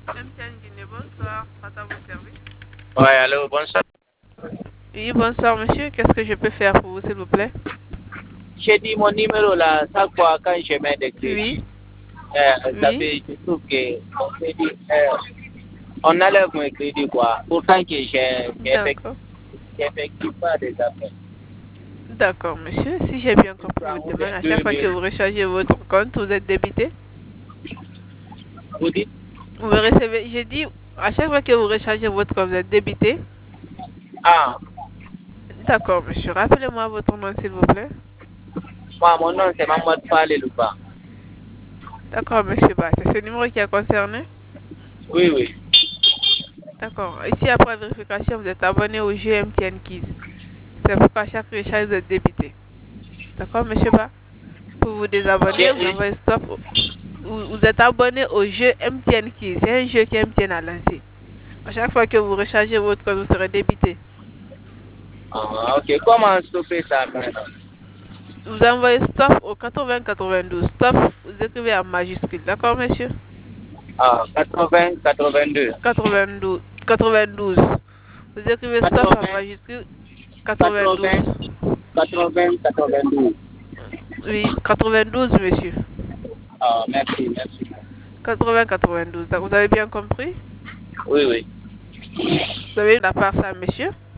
MTN Guinée, bonsoir. À votre service. Ouais, allô, bonsoir. Oui, bonsoir, monsieur. Qu'est-ce que je peux faire pour vous, s'il vous plaît? J'ai dit mon numéro là, chaque fois quand je mets des Oui, crédits, oui. je trouve que on enlève mon crédit quoi. Pourtant que D'accord. j'effectue pas des affaires. D'accord, monsieur. Si j'ai bien compris Francs votre ou demande, bien à chaque fois que 2000. vous rechargez votre compte, vous êtes débité. Vous dites? Vous me recevez. J'ai dit, à chaque fois que vous rechargez votre compte, vous êtes débité. Ah, D'accord, monsieur. Rappelez-moi votre nom, s'il vous plaît. moi, mon nom c'est Mahmoud Fale Louba. D'accord, monsieur Ba. C'est ce numéro qui a concerné? Oui, oui. D'accord. Ici, après vérification, vous êtes abonné au jeu MTN Kids. C'est pourquoi à chaque recharge, vous êtes débité. D'accord, monsieur Ba? Pour vous désabonner, vous J'ai- envoyez stop. Vous êtes abonné au jeu MTN Kids. C'est un jeu que MTN a lancé. À chaque fois que vous rechargez votre compte, vous serez débité. Ah, ok. Comment stopper ça maintenant? Vous envoyez stop au 80-92. Stop, vous écrivez en majuscule. D'accord, monsieur? Ah, 80, 82. 92. 92. Vous écrivez stop en 80, majuscule 92. 80, 80, 92. Oui, 92, monsieur. Ah, merci, merci. 80-92. Vous avez bien compris? Oui, oui. Vous avez eu la part ça, monsieur?